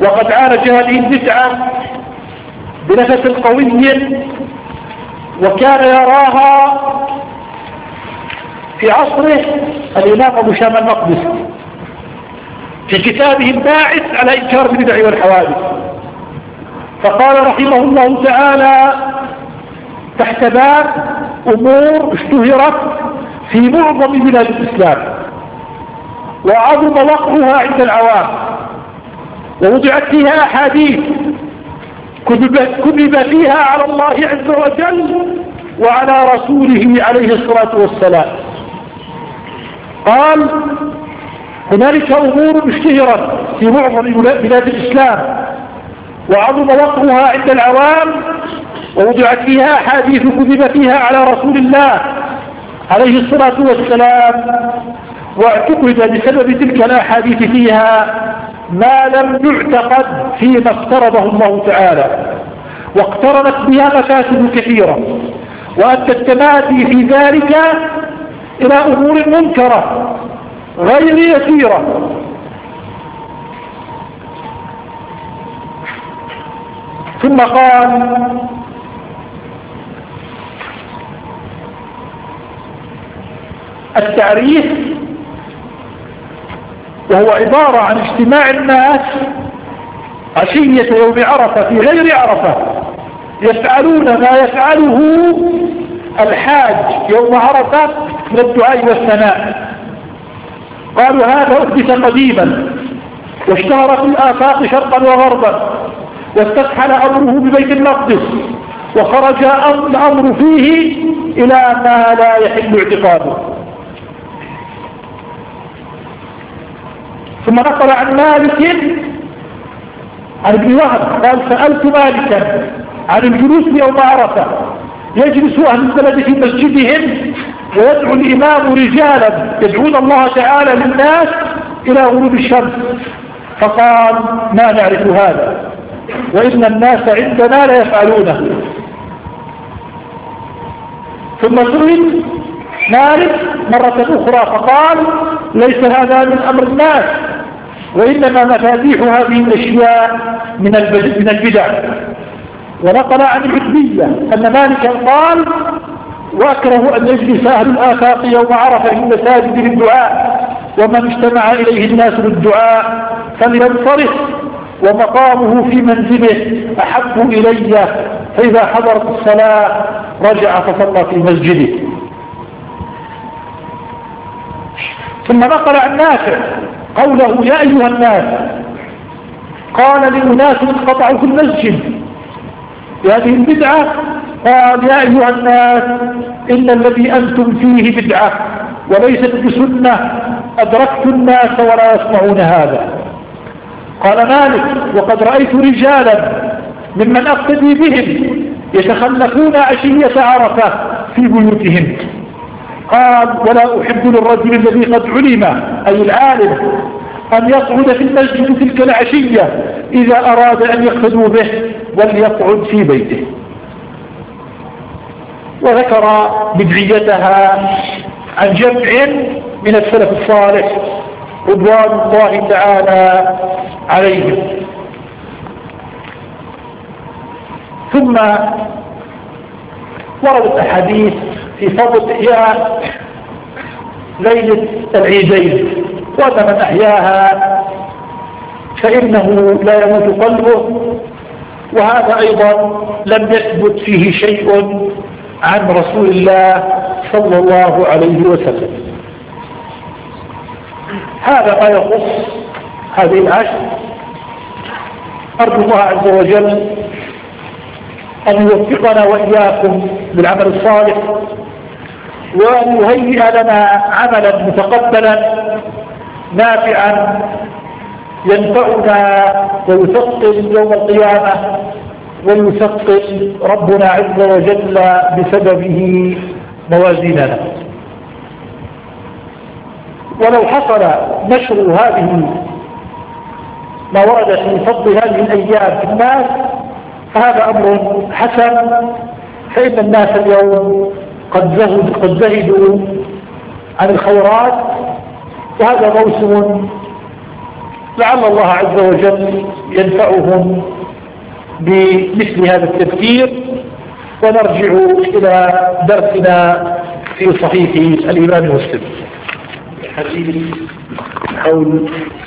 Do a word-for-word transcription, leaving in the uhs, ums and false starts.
وقد عالج هذه البدعة بنفس قوي، وكان يراها في عصره الإمام أبو شامة المقدسي في كتابه الباعث على إنكار البدع والحوادث. فقال رحمه الله تعالى تحت باب أمور اشتهرت في معظم بلاد الإسلام وعظم وقعها عند العوام، ووضعت فيها أحاديث كذب فيها على الله عز وجل وعلى رسوله عليه الصلاة والسلام. قال هنالك أمور اشتهرت في معظم بلاد الإسلام وعظم وقعها عند العوام، ووضعت فيها أحاديث كذب فيها على رسول الله عليه الصلاة والسلام، واعتقد بسبب تلك الأحاديث فيها ما لم يعتقد فيما افترضه الله تعالى، واقترنت بها مفاسد كثيرة، وأدى التمادي في ذلك إلى أمور منكرة غير يسيرة. ثم قال التعريف وهو عبارة عن اجتماع الناس عشية يوم عرفة في غير عرفة يفعلون ما يفعله الحاج يوم عرفة من الدعاء والثناء. قالوا هذا أحدث قديما واشتهر في الآفاق شرقا وغربا، واستفحل أمره ببيت المقدس، وخرج الأمر فيه إلى ما لا يحل اعتقاده. ثم نقل عن مالك عن ابن وهب قال سألت مالكا عن الجلوس يوم عرفة، يجلس أهل البلد في مسجدهم ويدعو الإمام رجالا يدعون الله تعالى للناس إلى غروب الشمس، فقال ما نعرف هذا، وإن الناس عندنا لا يفعلونه. ثم سئل مالك مرة أخرى فقال ليس هذا من أمر الناس، وإنما مفاتيح هذه الأشياء من من البدع. ونقل عن الحدبية أن مالكا قال وأكره أن يجلس أهل الآفاق يوم عرفة في المساجد للدعاء، ومن اجتمع إليه الناس للدعاء فلينصرف، ومقامه في منزله أحب إلي، فإذا حضرت الصلاة رجع فصلى في مسجده. ثم نقل عن نافع قوله يا أيها الناس، قال لأناس انقطعوا في المسجد بهذه البدعة، قال يا أيها الناس إن الذي أنتم فيه بدعة وليست بسنة، أدركت الناس ولا يسمعون هذا. قال مالك وقد رأيت رجالا ممن أقتدي بهم يتخلفون عشية عرفة في بيوتهم. قال ولا أحب للرجل الذي قد علم أي العالم أن يقعد في المسجد تلك العشية إذا أراد أن يقتدوا به، وليقعد في بيته. وذكر بدعيتها عن جمع من السلف الصالح رضوان الله تعالى عليهم. ثم وردت أحاديث في فضل إحياء ليلة العيدين، وأن من أحياها فإنه لا يموت قلبه، وهذا أيضا لم يثبت فيه شيء عن رسول الله صلى الله عليه وسلم. هذا ما يخص هذه العشر. أرجو الله عز وجل أن يوفقنا وإياكم بالعمل الصالح، وأن يهيئ لنا عملا متقبلا نافعا ينفعنا ويثقل يوم القيامة، ويثقل ربنا عز وجل بسببه موازيننا. ولو حصل نشر هذه ما ورد في فضل هذه الأيام في الناس فهذا أمر حسن، فإن الناس اليوم قد زهدوا قد زهدوا عن الخيرات، وهذا موسم لعل الله عز وجل ينفعهم بمثل هذا التذكير، ونرجع إلى درسنا في صحيح الإمام مسلم. حديث حول